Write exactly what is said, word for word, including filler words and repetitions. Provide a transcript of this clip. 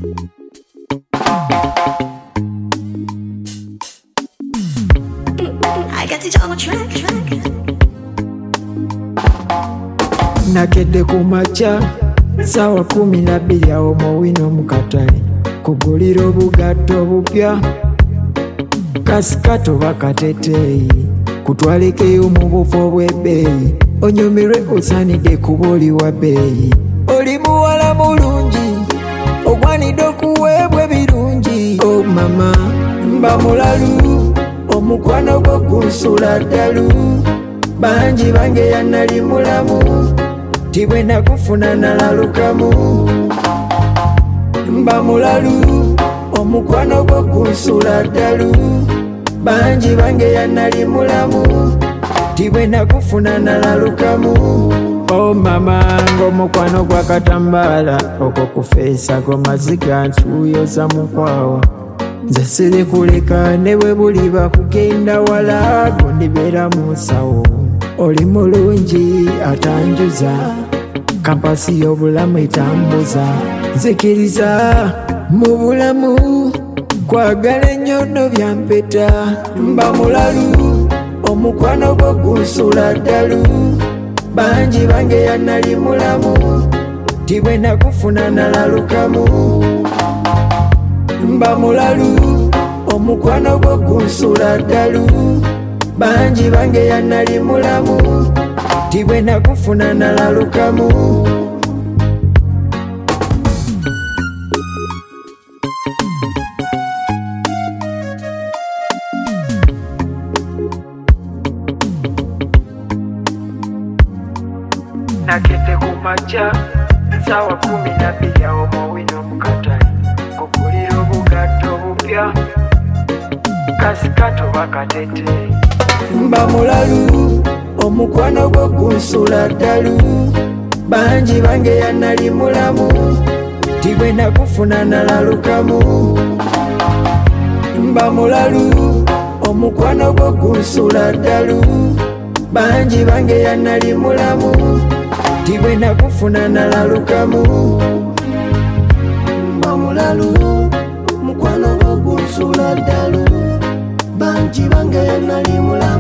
I got it on the track, track. Nakedde kumakya sawa kumi na bbiri awo muwino mukatale kugulira obugatto obupya kasikato bakateteeyi kutwalekeyo mu bufo bw'ebbeeyi onyumirwe osaanidde kuba oli wa bbeeyi oli muwala mulungi ogwanidde okuweebwa ebirungi o mama mba mulalu omukwano gwo gunsula ddalu bangi bange yanali mulamu tibwe nakufuna nalalukamu mba mulalu omukwano gwo gunsula ddalu bangi bange yanali mulamu tibwe nakufuna nalalukamu o mama ng'omukwano gwa katambaala okwo kufeesa go maziga nsuuyoza mukwawa nze sirikuleka ne bwe buli bakugenda wala gondibeera mu nsawo oli mulungi atanjuza kampasi y'obulamu etambuza nzikiriza mu bulamu kwagala ennyo nno byampeta mba mulalu omukwano gwo gunsula ddalu bangi bange yanali mulamu tibwe nakufuna nalalukamu mba mulalu omukwano gwo gunsula ddalu bangi bange yanali mulamu tibwe nakufuna nalalukamu nakedde kumakya sawa kumi na bbiri awo muwino mukatale kugulira obugatto obupya kasikato bakateteeyi mba mulalu omukwano gwo gunsula ddalu bangi bange yanali mulamu tibwe nakufuna nalalukamu mba mulalu omukwano gwo gunsula ddalu bangi bange yanali mulamu tibwe nakufuna nalalukamu mba mulalu omukwano gwo gunsula ddalu bangi bange yanali mulamu